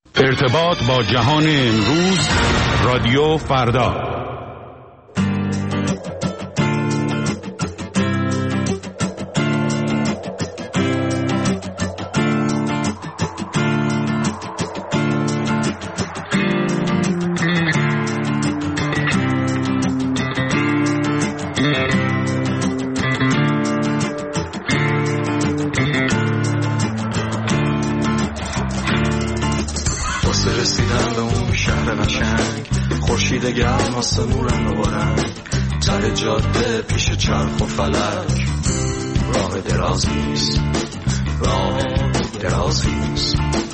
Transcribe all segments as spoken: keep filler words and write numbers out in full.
ارتباط با جهان امروز، رادیو فردا. گرم آسمون رنگ و رنگ، ته جاده پیش چرخ و فلک، راه درازیست، راه درازیست.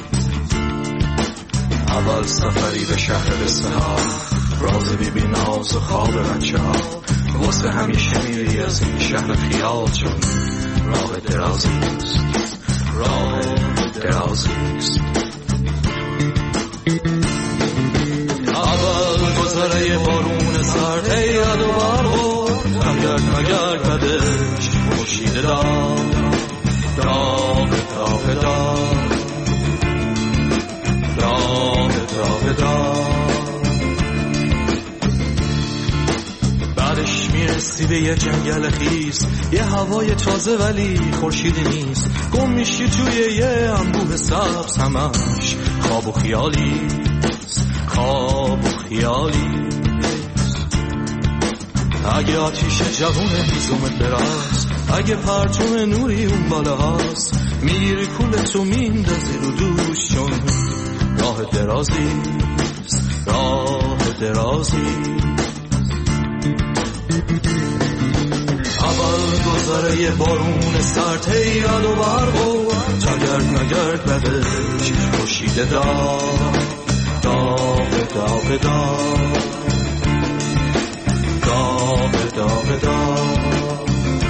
اول سفری به شهر قصه ها، راز بی بی ناز و خواب بچه ها، واسه همیشه میری از این شهر خیال، چون راه درازیست، راه درازیست. اول گذره یه بارون سرد، ای یاد و برو مگرد مگرد بدش خورشید داغ داغ داغ داغ داغ داغ داغ. بعدش میرسی به یه جنگل خیس، یه هوای تازه ولی خورشیدی نیست، گم میشی توی یه انبوه سبز، همش خواب و خیالی، خواب و خیالی. اگه آتیش جوون هیزومت براست، اگه پرچم نوری اون بالا هاست، میگیری کولتو میندازی رو دوش، چون راه درازیست، راه درازی. اول گذره یه بارون سرد، هی یاد و برگو تا گرد نگرد بدش خورشید داغ داغ داغ داغ داغ داغ داغ.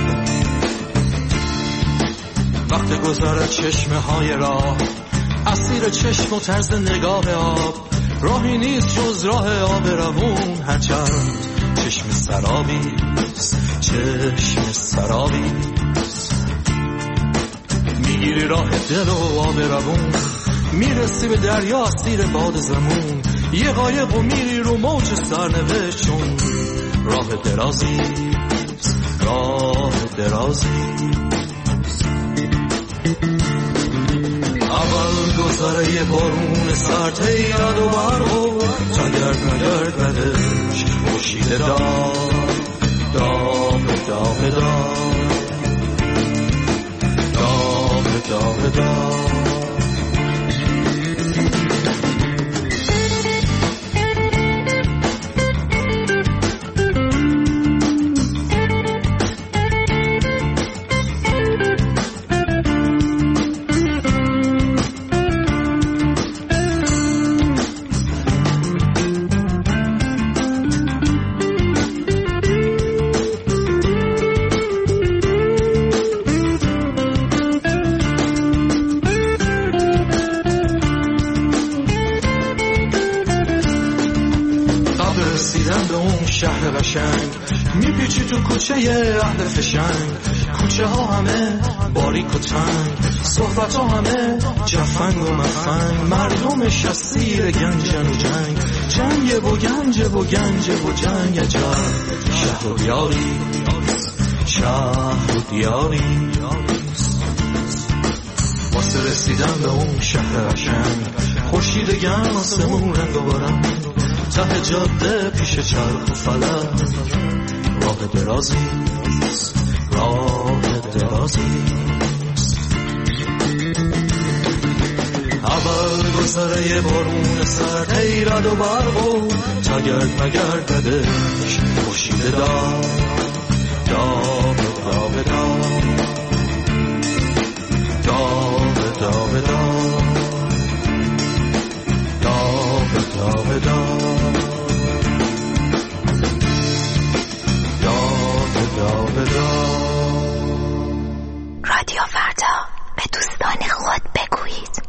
وقت گذره چشمه های راه، اسیر چشم و طرز نگاه آب، راهی نیست جز راه آب روون، هرچند چشم سرابیست، چشم سرابیست. میگیری راه دل و آب روون، میرسی به دریا اسیر باد زمون، یه قایق و میری رو موج سرنوشت، چون راه درازیست، راه درازیست. اول گذره یه بارون سرد، هی یاد و برو تا گرد نگرد بدش خورشید داغ داغ داغ داغ داغ داغ داغ. میپیچی تو کوچه یه اهل فشنگ، کوچه ها همه باریک و تنگ، صحبت ها همه جفنگ و مفنگ، مردمش اسیر گنجن و جنگ، جنگ و گنج و گنج و جنگ. عجب شهر و دیاری، شهر و دیاری، واسه رسیدن به اون شهر قشنگ، خورشید گرم آسمون رنگ و برنگ، ته جاده پیش چرخ و فلک، راه درازیست، راه درازیست. اول گذره یه بارون سرد، ای رد و برگو تا گرد مگرد بدش خورشید داغ داغ داغ داغ داغ داغ داغ داغ داغ. رادیو فردا، به دوستان خود بگویید.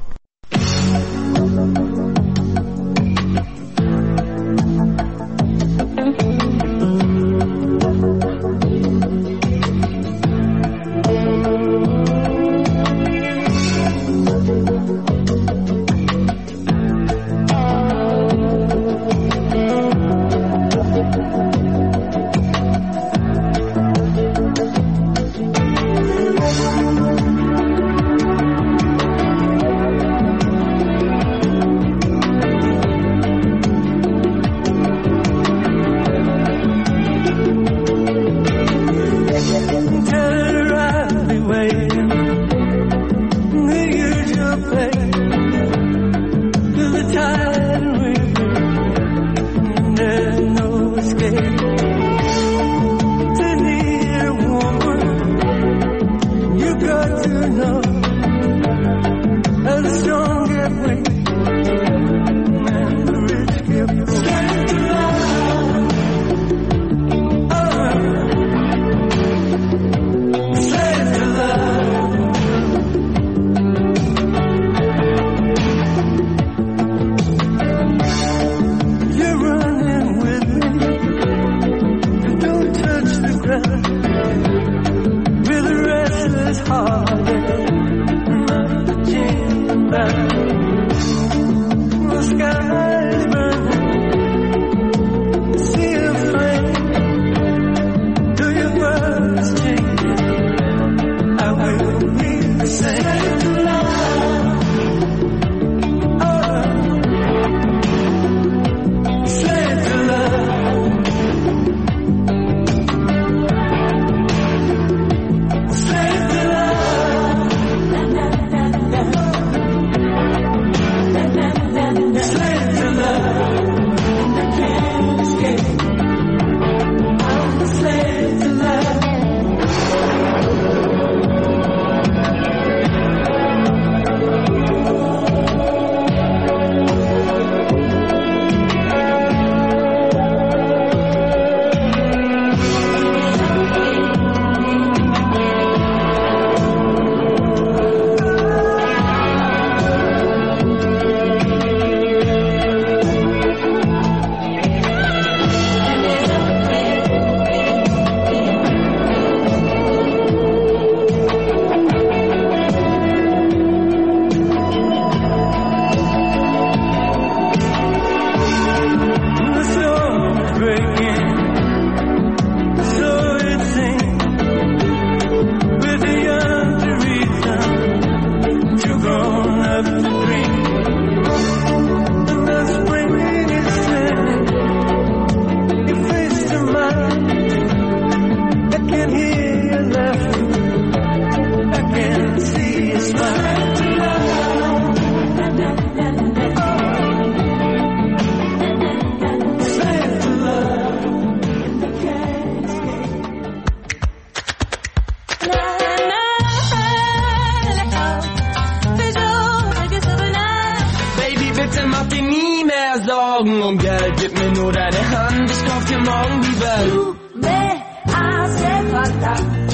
Augen umgelt, gib mir nur deine Hand, ich kauf dir morgen die Welt. Tu me hace falta,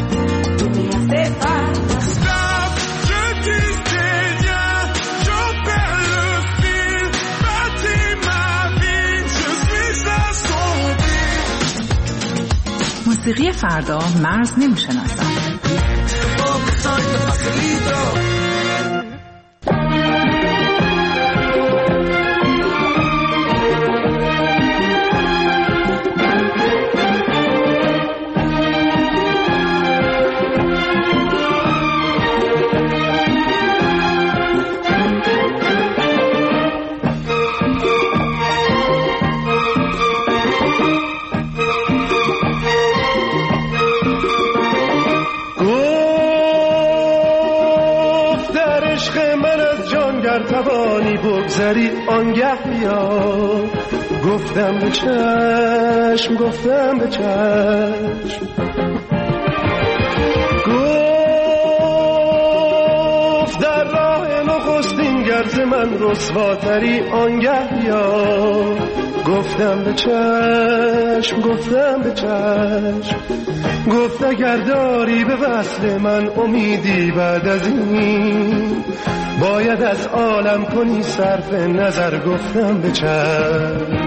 tu me hace falta. Stop, je disais rien, j'en perds le fil, bâtis ma vie, je suis assombri. موسیقی فردا مرز نمیشناسم. توانی بگذری آنگه بیا گفتم به چشم گفتم به چشم گفت در راه نخستین گرز من رسواتری آنگه بیا گفتم به چشم گفتم به چشم گفت اگر داری به وصل من امیدی بعد از این باید از عالم کنی صرف نظر گفتم به چشم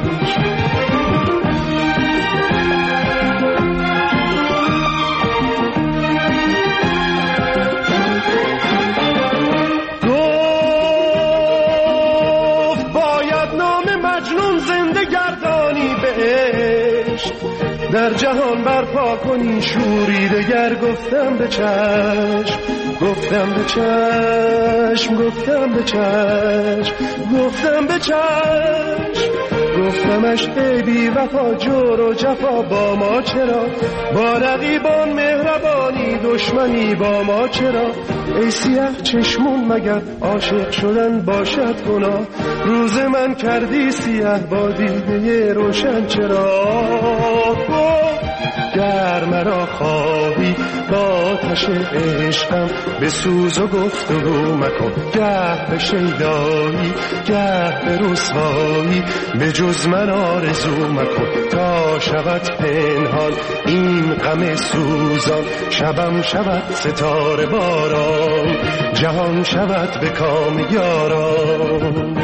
گفت باید نام مجنون زنده گردانی به عشق در جهان برپا کنی شوری دگر گفتم به چشم گفتم به چشم گفتم به چشم گفتم به چشم گفتمش ای بی وفا جور و جفا با ما چرا با رقیبان مهربانی دشمنی با ما چرا ای سیاه چشمون مگر عاشق شدن باشد گناه روز من کردی سیاه با دیده روشن چرا گفت گر مرا خواهی با آتش عشقم به سوز و گفتگو مکن. گه به شیدایی گه به رسوایی به جز من آرزو مکن. تا شود پنهان این غم سوزان، شبم شود ستاره باران، جهان شود به کام یاران.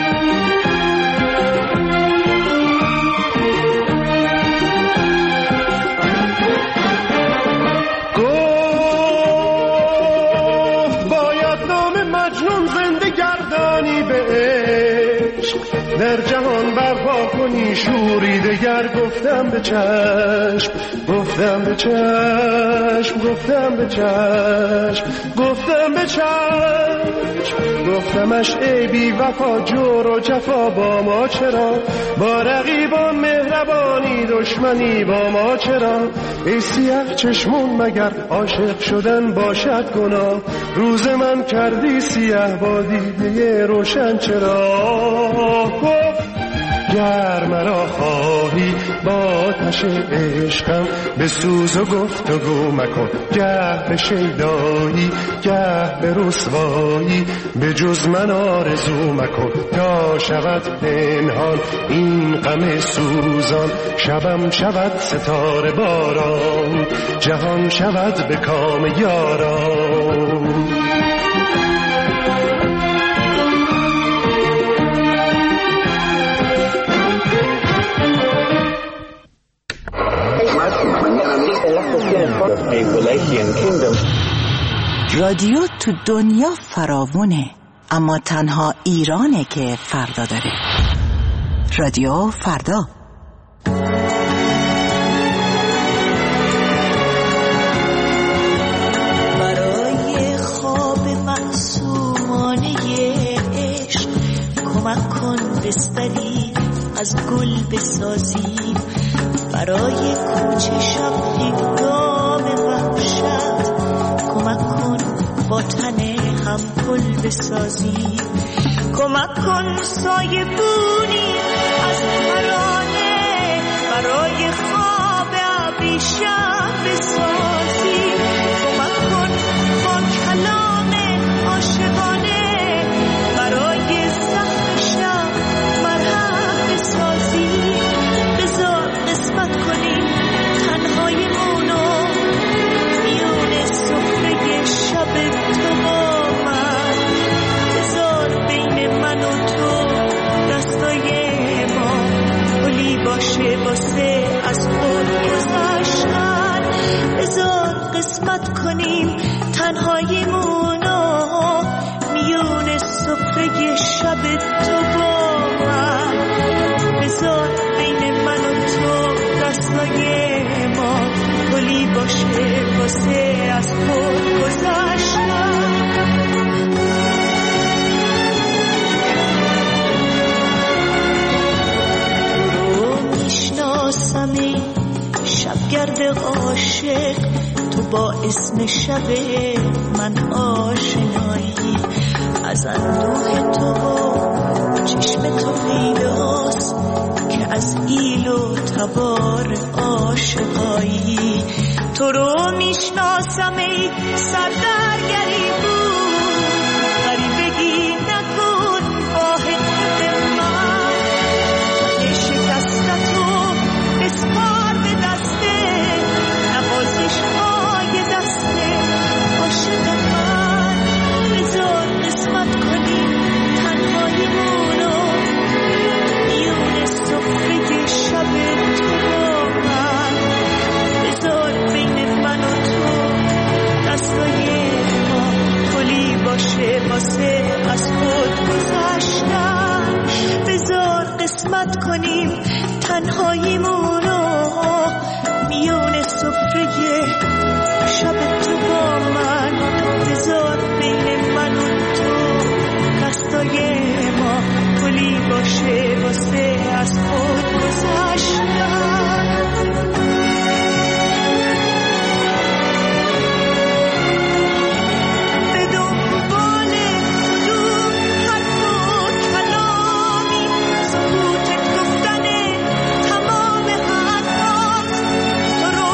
در جهان برپا کنی شوری دگر. گفتم به چشم گفتم به چشم گفتم به چشم گفتم به چشم گفتمش ای بی وفا جور و جفا با ما چرا؟ با رقیبان مهربانی دشمنی با ما چرا؟ ای سیاه چشمون مگر عاشق شدن باشد گناه؟ روز من کردی سیاه با دیده روشن چرا؟ گر مرا خواهی با آتش عشقم به سوز و گفتگو مکن. گه به شیدایی گه به رسوایی به جز من آرزو مکن. تا شود پنهان این غم سوزان، شبم شود ستاره باران، جهان شود به کام یاران. رادیو تو دنیا فراوونه، اما تنها ایرانه که فردا داره. رادیو فردا. برای خواب معصومانه عشق کمک کن بستری از گل بسازیم. برای کوچه شب هنگام وحشت کمک کن با تن هم گل بسازیم. کمک کن سایه بونی از ترانه برای خواب ابریشم بسازیم. کمک کن با کلام عاشقانه برای زخم شب مرهم بسازیم. بذار قسمت کنیم تنهای مونو میون سفره شب تو با من. بذار بین من و تو دستای ما پلی باشه واسه از خود گذشتن. بذار قسمت کنیم تنهای مونو میون سفره شب تو با من. بذار بین من و تو دستای ما پلی باشه واسه از خود گذشتن. رو میشناسمی شبگرد عاشق، تو با اسم شب من آشنایی. از اندوه تو با چشم تو پیداست که از ایل و تبار عاشقایی. تو رو میشناسم ای سردرگری بود، غریبگی نکن آه خود من. تن شکستتو بسپار به دسته نوازش های دسته عاشق من. بذار قسمت کنیم تنهای مونو میون سفره شب تو با من. بذار بین من و تو دستای ما پلی باشه واسه از خود گذشتن. بذار قسمت کنیم تنهای مونو میون سفره شب تو با من. بذار بین من و تو دستای ما پلی باشه واسه از خود گذشتن. تو رو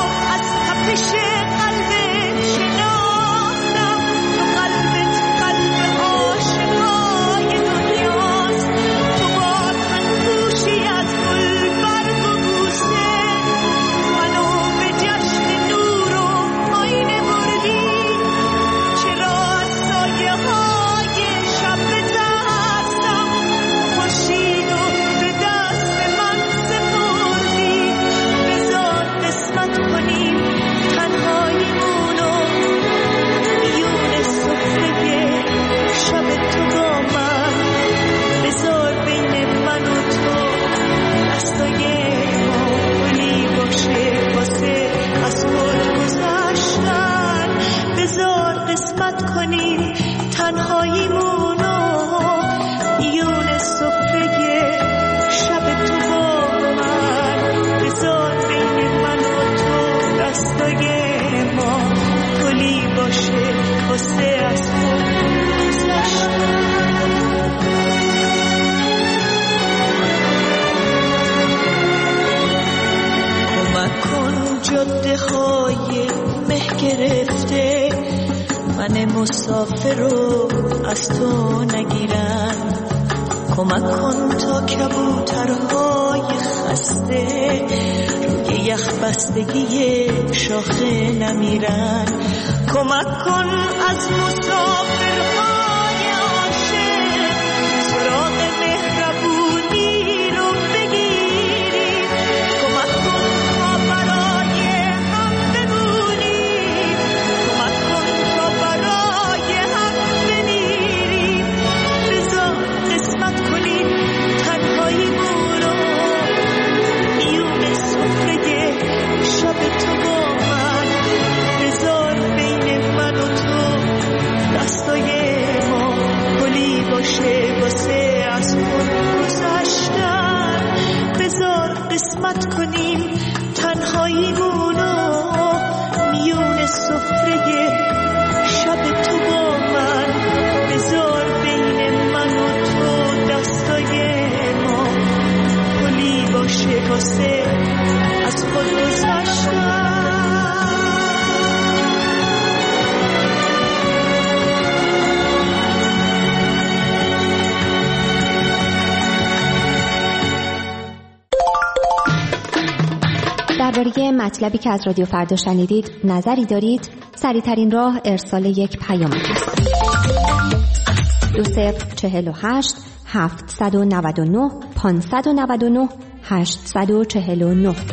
من مسافر رو از تو نگیرن. کمک کن تا کبوترهای خسته روی یخ بستگی شاخه نمیرن. کمک کن از مسافرهای عاشق سراغ مهربونی رو بگیری. کمک کن تا برای هم بمونی، کمک کن تا برای هم بمیری. بذار قسمت کنی تنهایی برو میون سفره شب تو با من. بذار بین من و تو دستای ما گلی باشه واسه از خود گذشتن. بذار قسمت کنیم تنهایی برو میون سفره شب تو با من. بذار بین من و تو دستای ما گلی باشه واسه از خود گذشتن. درباره مطلبی که از رادیو فردا شنیدید نظری دارید؟ سریع‌ترین راه ارسال یک پیام است. دو صفر چهل و هشت هفتصد و نود و نه پانصد و نود و نه هشتصد و چهل و نه.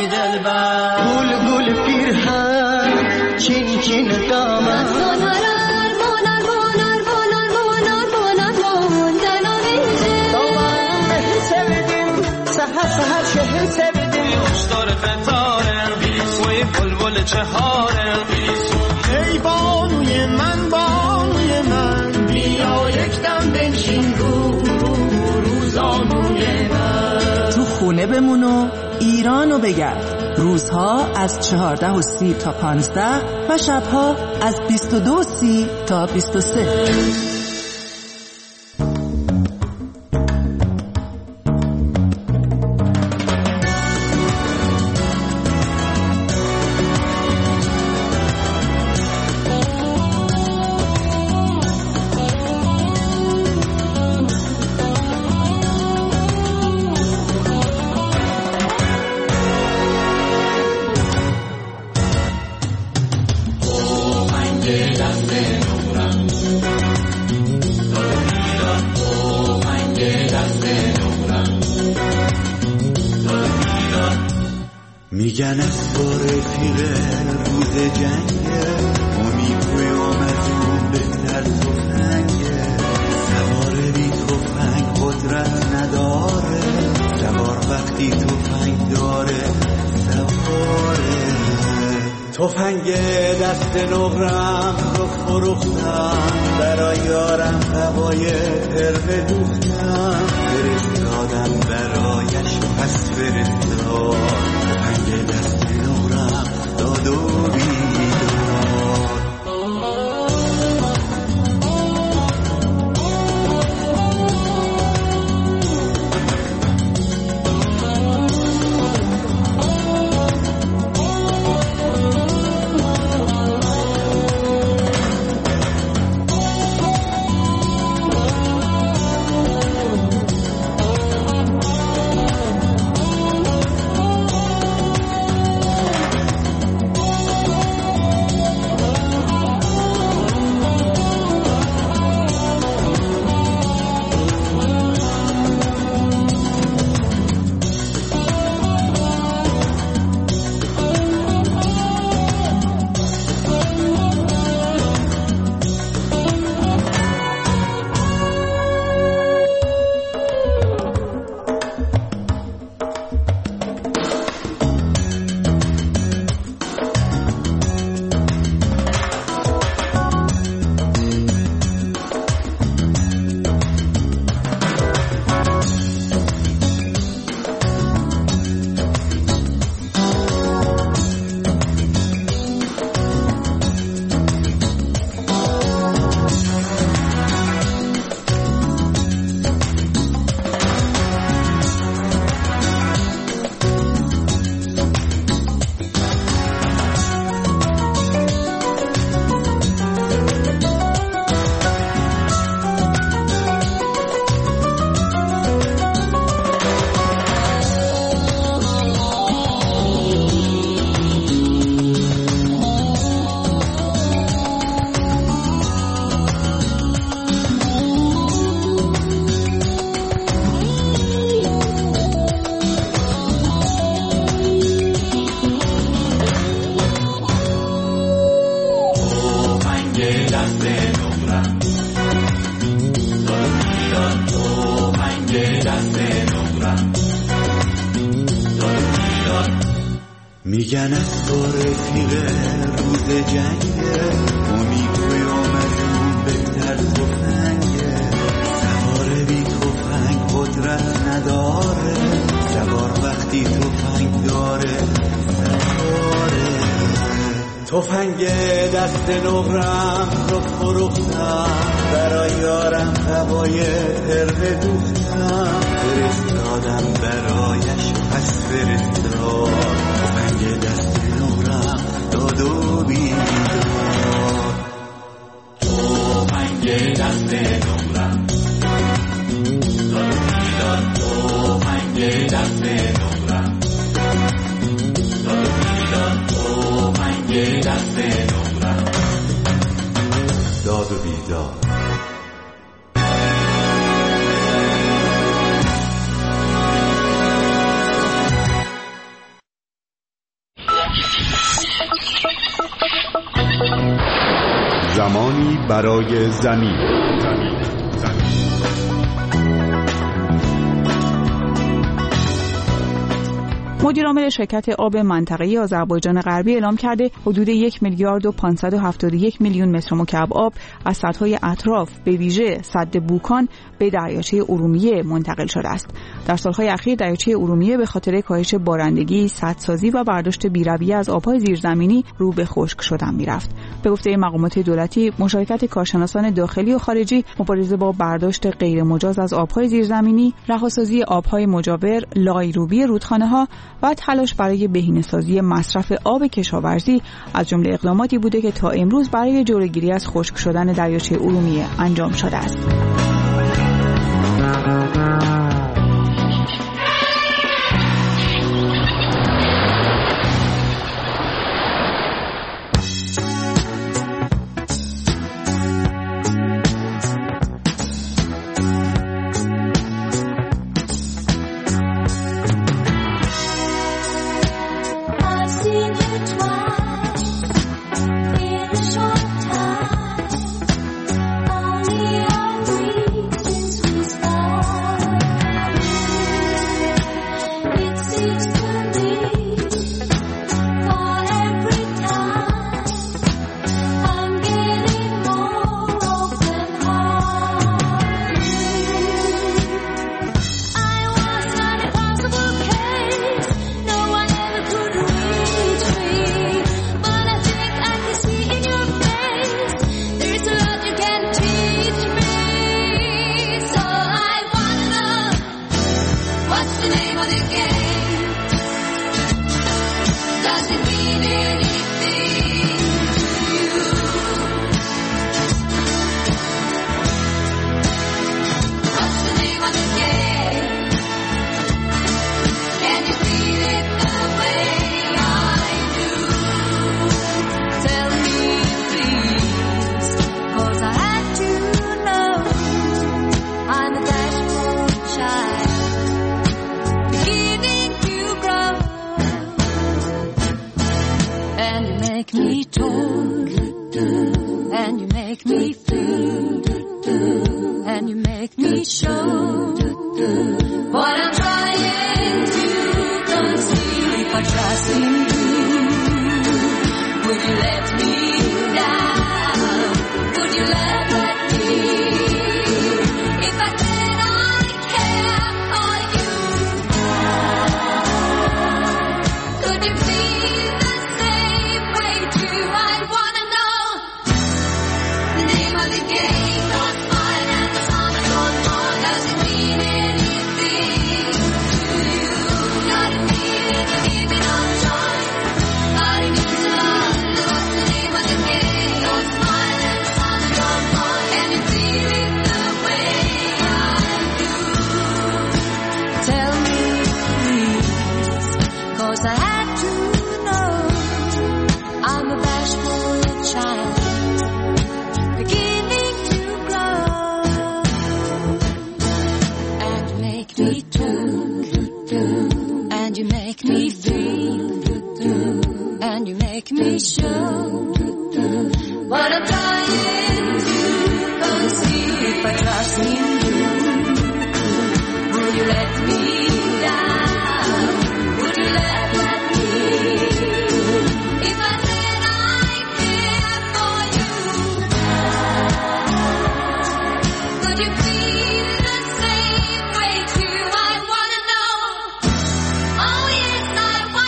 دلبر گل گل پیرهن چین چین دامن سهر شهر سبدیم اشتار فتارم سوی بلبل چهارم ای بانوی من بانوی من بیا یک دم بنشین رو روزانوی من تو خونه بمون و ایرانو بگرد. روزها از چهارده و سی تا پانزده و شبها از بیست و دو و سی تا بیست و سه. میگن از با رفیق روز جنگه امیدوی آمدون بهتر تفنگه سوار بی تفنگ قدرت نداره سوار وقتی تفنگ داره سواره تفنگ دست نقرم رو فروختم برای یارم هوای تربه دوختم فرستادم برایش پس فرستاد تفنگ دست نقرم داد و بیدار میگن از با رفیق روز جنگه امیدوی آمدون بهتر تفنگه سوار بی تفنگ قدرت نداره سوار وقتی تفنگ داره سواره تفنگ دست نقرم رو فروختم برای یارم هوای تربه دوختم فرستادم برایش پس فرستاد تفنگ دست نقرم داد و بیدار تفنگ دست نقرم داد و بیدار تفنگ دست نقرم داد و بیدار تفنگ دست نقرم داد و بیدار زمانی برای زمین. زمین. مدیر عامل شرکت آب منطقه‌ای آذربایجان غربی اعلام کرده حدود یک میلیارد و پانصد و هفتاد و یک میلیون متر مکعب آب از سدهای اطراف به ویژه سد بوکان به دریاچه ارومیه منتقل شده است. در سالهای اخیر دریاچه ارومیه به خاطر کاهش بارندگی، سدسازی و برداشت بی‌رویه از آبهای زیرزمینی رو به خشک شدن می‌رفت. به گفته مقامات دولتی، مشارکت کارشناسان داخلی و خارجی، مبارزه با برداشت غیرمجاز از آبهای زیرزمینی، رهاسازی آبهای مجاور، لایروبی رودخانه‌ها و تلاش برای بهینه‌سازی مصرف آب کشاورزی از جمله اقداماتی بوده که تا امروز برای جلوگیری از خشک شدن دریاچه ارومیه انجام شده است.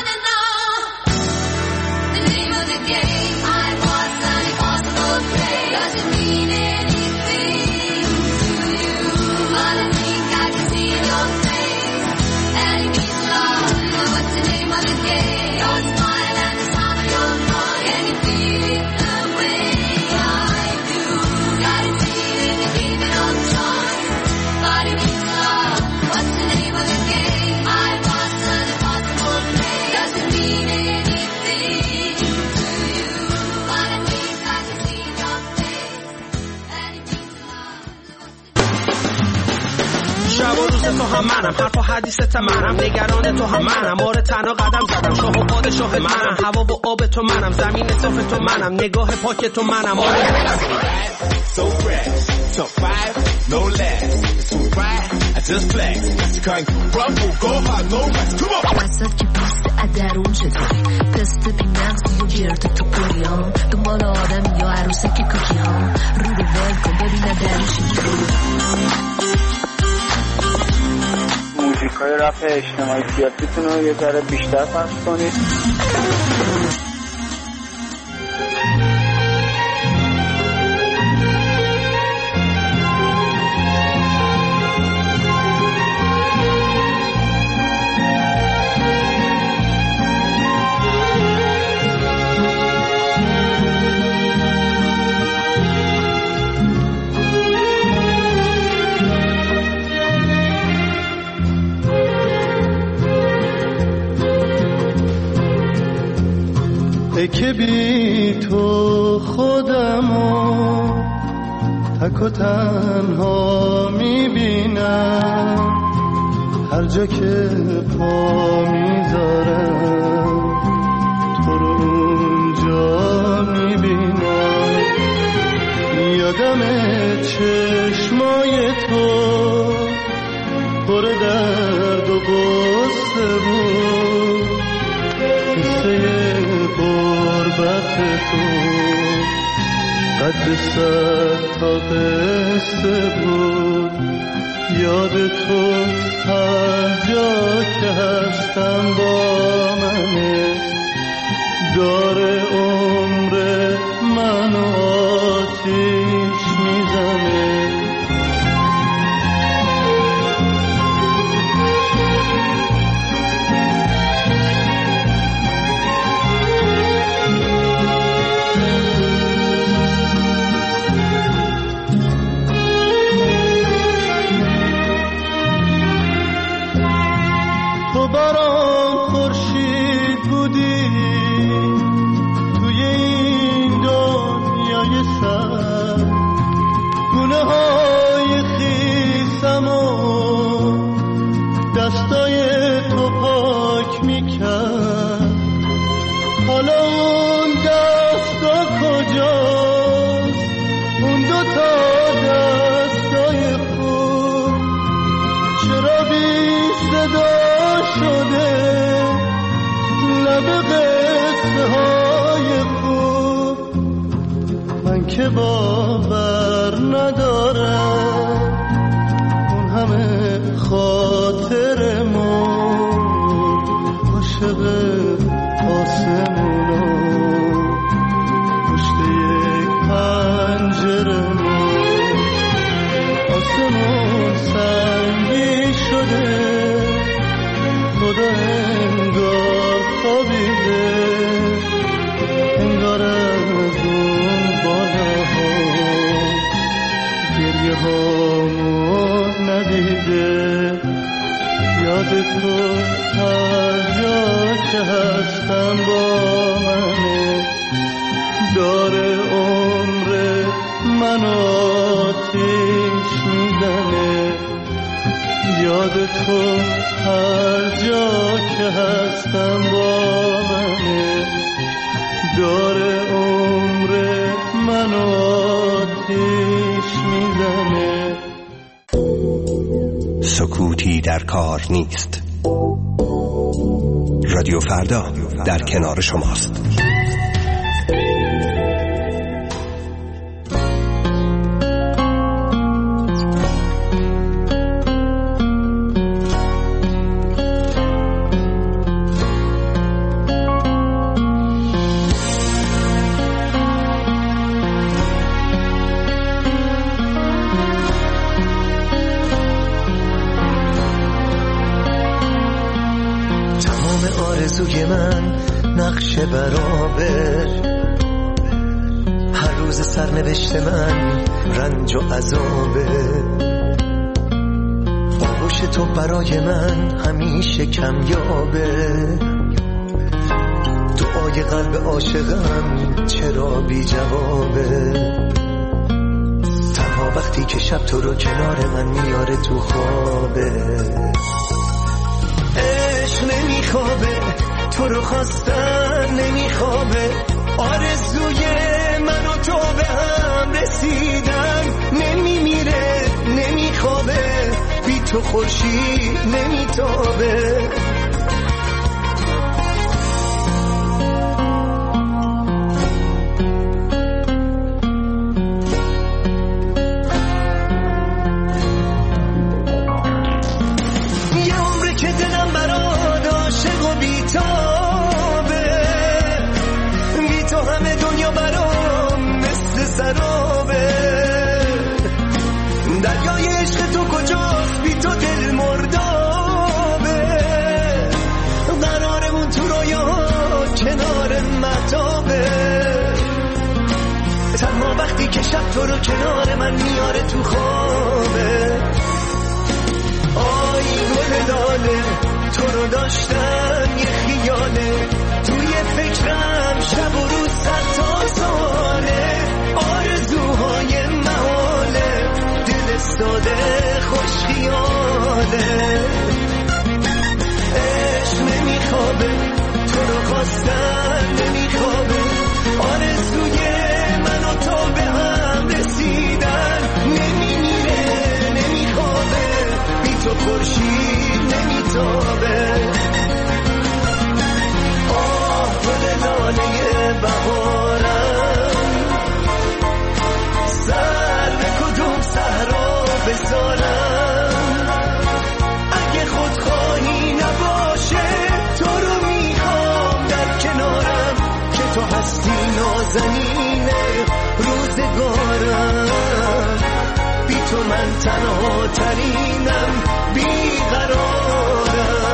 The name of the game I was an impossible prey. منم، حرف و حدیثت منم، نگران تو هم منم، آره تنها قدم زدم، شاه و پادشاه منم، هوا و آب تو منم، زمین صاف تو منم، نگاه پاک تو منم. آره so fresh, top five, no less. It's all right, I just flex. You can't rumble, go hard, no rest. Come on. وسط که پست ادرون چطوری تست بی مغزی و گرد تو کلی ها دنبال آدم یا عروسک کوکی ها رو رو ول کن ببینه درش موزیکای رپ اجتماعی سیاسیتون رو یه ذره بیشتر پخش کنید. که بی تو خودمو تک و تنها میبینم، هر جا که پا میذارم تو رو اونجا میبینم. یادم چشمای تو پر درد و غصه بود، قصه غربت تو قد صد تا قصه بود. یاد تو هر جا که هستم با منه، داره عمر منو آتیش میزنه. تو برام خورشید بودی توی این دنیای سر، گونه های خیسم و دستای تو پاک میکرد. حالا اون دستا کجاست، اون دوتا دستای خوب چرا بی صدا شده لب قصه های خوب؟ من که باور ندارم اون همه خاطر مون عاشق آسمونا پشت یک پنجره مون. آسمون سنگی شده، خدا انگار خوابیده، انگار از اون بالاها گریه هامو ندیده. یاد تو هر جا که هستم با منه، داره عمر من آتیش میزنه. یاد تو هر جا که هستم با منه، داره عمر من آتیش میزنه. سکوتی در کار نیست. رادیو فردا در کنار شماست. آرزوی من نقش برابر، هر روز سرنوشت من رنج و عذابه. آغوش تو برای من همیشه کمیابه، دعای قلب عاشقم چرا بی جوابه. تنها تنها وقتی که شب تو رو کنار من میاره تو خوابه. عشق نمیخوابه، تو رو خواستن نمیخوابه، آرزوی من و تو به هم رسیدن نمیمیره نمیخوابه، بی تو خورشید نمیتابه. که شب تو رو کنار من میاره تو خوابه. آی گل لاله تو رو داشتم یه خیاله، توی فکرم شب و روز صد تا ساله، آرزوهای محاله، دل ساده خوش خیاله. عشق نمیخوابه، تو رو خواستن نمیخوابه، آرزوی من و تو به هم رسیدن نمیمیره نمیخوابه، بی تو خورشید نمیتابه. آه گل لاله بهارم، سر به کدوم صحرا بذارم، اگه خودخواهی نباشه تو رو میخوام در کنارم، که تو هستی نازنین روزگارم، بی تو من تنها ترینم بیقرارم.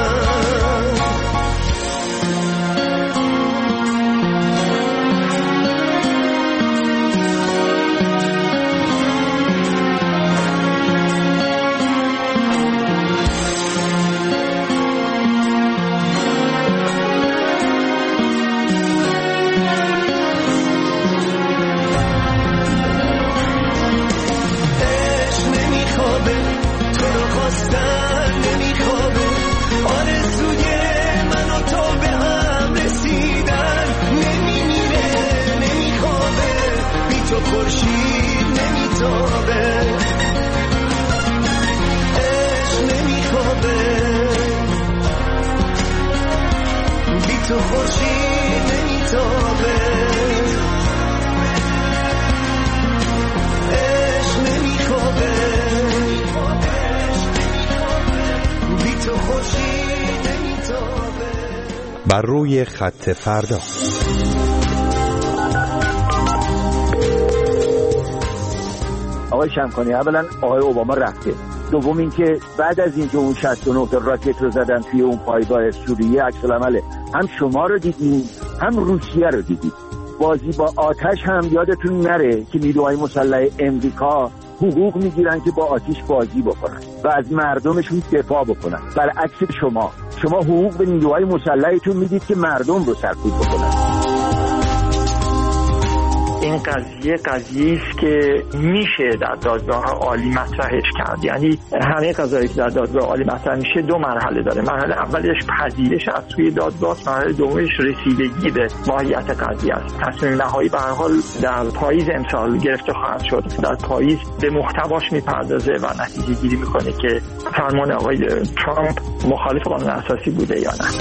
بر روی خط فردا. آقای شمکانی، اولا آقای اوباما رفته، دوم اینکه بعد از اینکه اون شصت و نه تا راکت رو زدن توی اون پایگاه سوریه، عکس العمل هم شما رو دیدیم هم روسیه رو دیدیم. بازی با آتش هم یادتون نره که نیروهای مسلح امریکا حقوق میگیرن که با آتش بازی بکنن و از مردمشون دفاع بکنن. برعکس شما شما حقوق به نیروهای مسلحتون میدید که مردم رو سرکوب بکنن. این قضیه قضیه است که میشه در دادگاه عالی مطرحش کرد. یعنی همه قضایی که در دادگاه عالی مطرح میشه دو مرحله داره. مرحله اولش پذیرش از سوی دادگاه، مرحله دومش رسیدگی به ماهیت قضیه است. تصمیم نهایی به هر حال در پاییز امسال گرفته خواهد شد. در پاییز به محتواش میپردازه و نتیجه گیری میکنه که فرمان آقای ترامپ مخالف قانون اساسی بوده یا نه.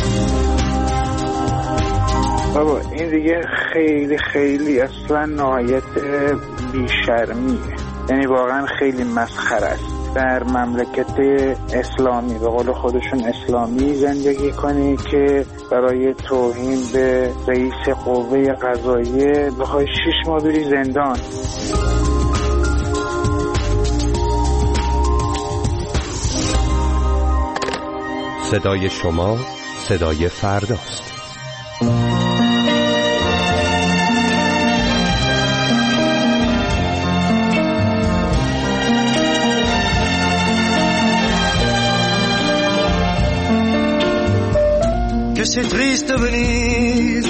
بابا این دیگه خیلی خیلی اصلا نهایت بیشرمیه، یعنی واقعا خیلی مسخره است. در مملکت اسلامی به قول خودشون اسلامی زندگی کنی که برای توهین به رئیس قوه قضاییه بخوای شش ماه بری زندان. صدای شما صدای فرداست. Que c'est triste Venise,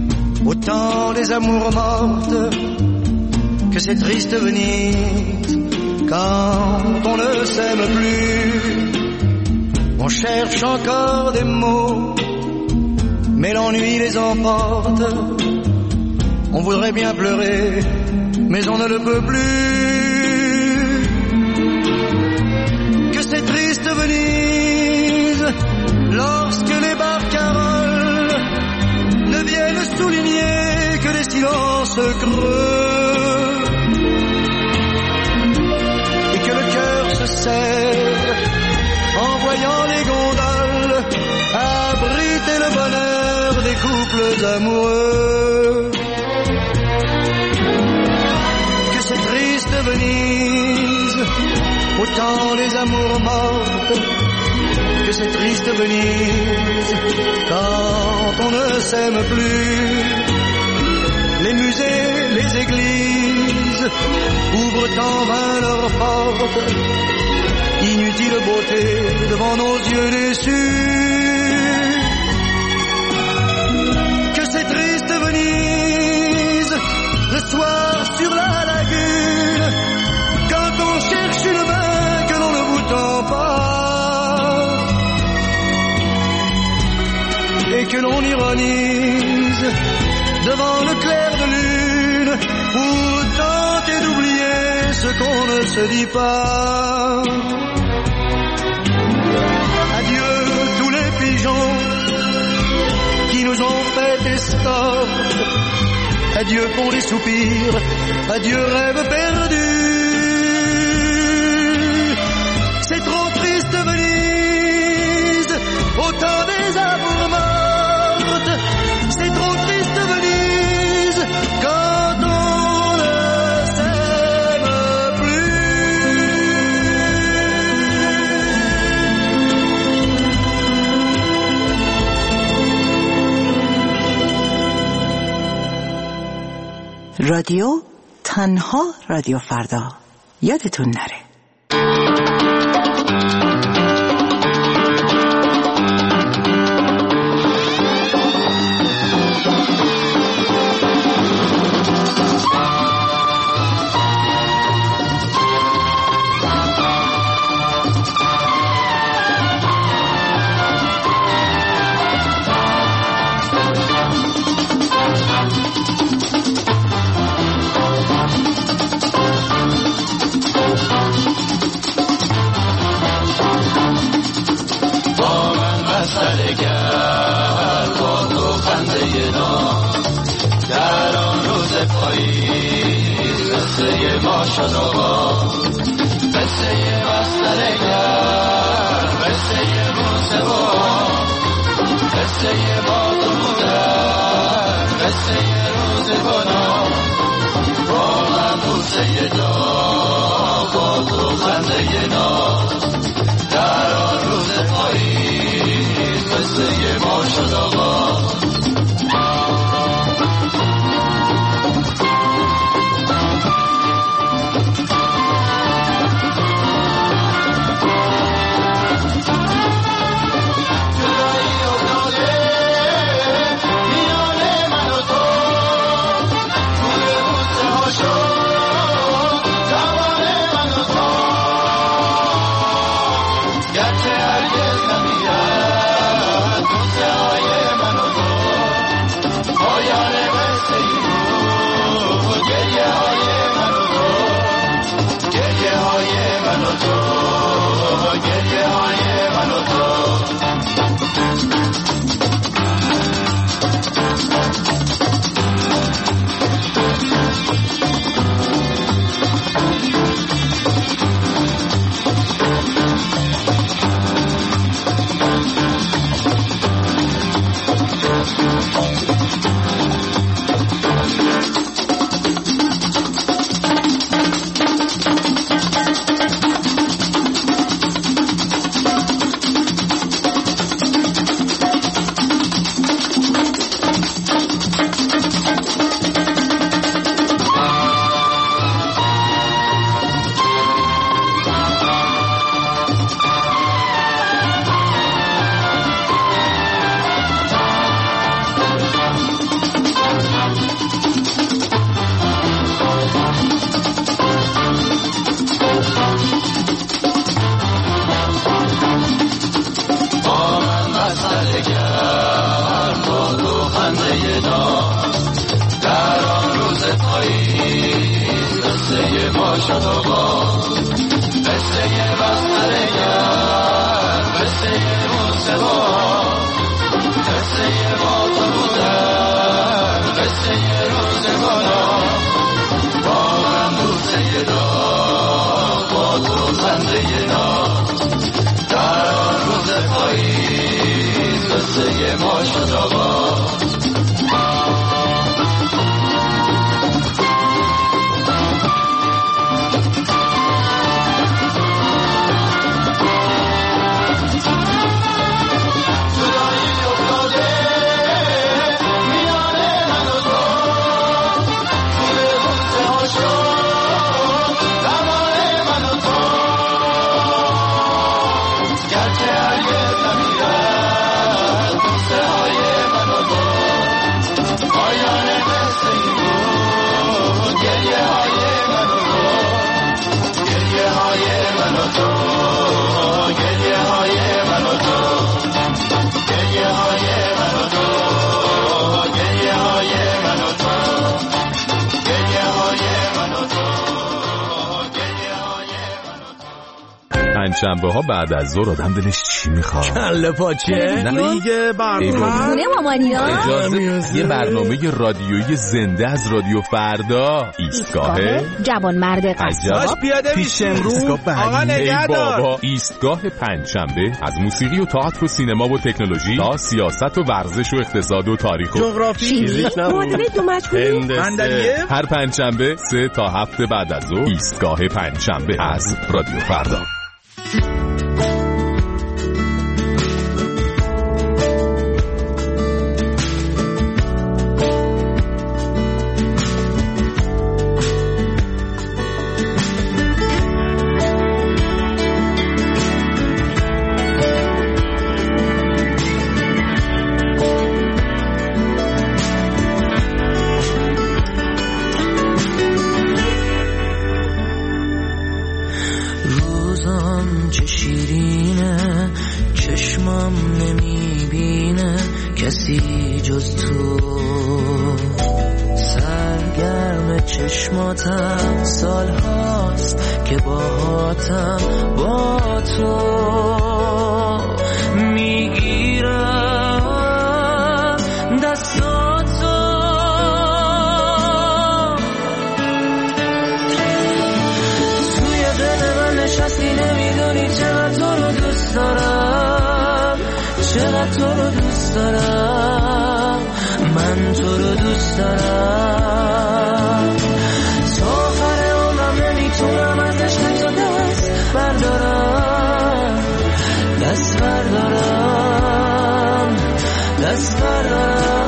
autant des amours mortes. Que c'est triste Venise, quand on ne s'aime plus. On cherche encore des mots, mais l'ennui les emporte. On voudrait bien pleurer, mais on ne le peut plus. Que c'est triste Venise, lorsque les barcaroles ne viennent souligner que les silences creux, et que le cœur se serre en voyant les gondoles abriter le bonheur des couples amoureux. Que c'est triste Venise, autant les amours mortes. Que c'est triste Venise, quand on ne s'aime plus. Les musées, les églises ouvrent en vain leurs portes. Inutile beauté devant nos yeux déçus. Que c'est triste Venise, le soir sur la lagune, quand on cherche une main que l'on ne vous tend pas, et que l'on ironise devant le clair de lune, pour tenter d'oublier ce qu'on ne se dit pas. Adieu tous les pigeons qui nous ont fait escorte. Adieu pour les soupirs, adieu rêve perdu. C'est trop triste Venise, autant des amours mortes. C'est trop triste Venise, quand on ne s'aime plus. رادیو تنها رادیو فردا، یادتون نره. ما شد و قصه بسترگر قصه بوسه و قصه باد و بودن قصه روز بنا واقعا بوسه جا باد و خنده ناز در آن روز پاییز قصه ما شد آقا. ناز در آن روز پاییز قصه ما شد و باز قصه بسترگر قصه موسیقی قصه ما تو بودن قصه روزگارا با من بوسه داغ با تو خنده ناز در آن روز پاییز قصه ما شد و باز پنجشنبه ها بعد از ظهر آدم دلش چی میخواد؟ کله پاچه؟ نه دیگه برنامه خونه مامانیا. اجازه یه برنامه رادیویی زنده از رادیو فردا. ایستگاه جوان مرد قصاب پیاده میشه امروز. آقا نگهدار. بابا ایستگاه پنجشنبه از موسیقی و تئاتر و سینما و تکنولوژی تا سیاست و ورزش و اقتصاد و تاریخ و جغرافی. هر پنجشنبه سه تا هفته بعد از ظهر ایستگاه پنجشنبه از رادیو فردا. چشماتم سال هاست که باهاتم با تو میگیرم دستاتو توی دل من نشستی نمیدونی چقدر تو رو دوست دارم چقدر تو رو دوست دارم من تو رو دوست دارم بردارم دست بردارم دست بردارم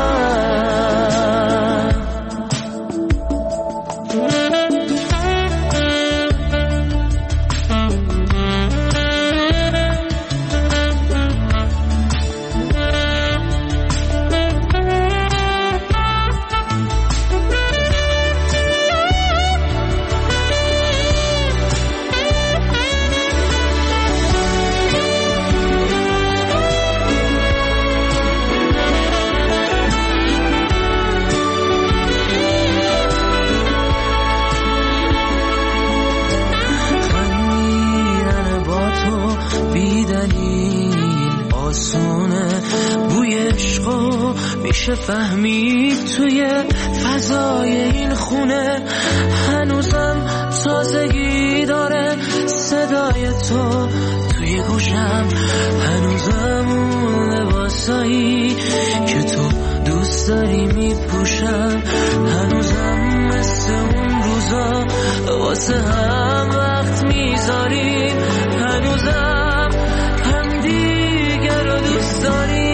میشه فهمید توی فضای این خونه هنوزم تازگی داره صدای تو توی گوشم هنوزم اون لباسایی که تو دوست داری میپوشم هنوزم مثل اون روزا واسه هم وقت میذاریم هنوزم هم دیگر رو دوست داریم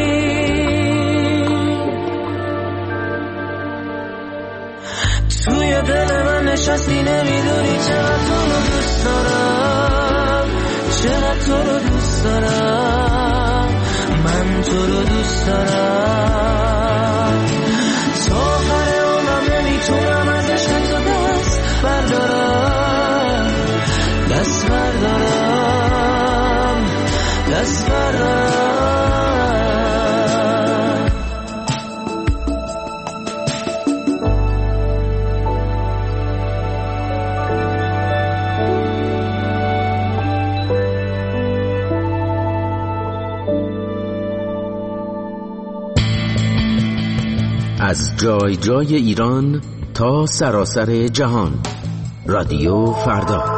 توی دل من نشستی نمیدونی چقدر تو رو دوست دارم چقدر تو رو دوست دارم من تو رو دوست دارم تا آخر عمرم نمیتونم از عشق تو دست بردارم دست بردارم دست بردارم از جای جای ایران تا سراسر جهان. رادیو فردا.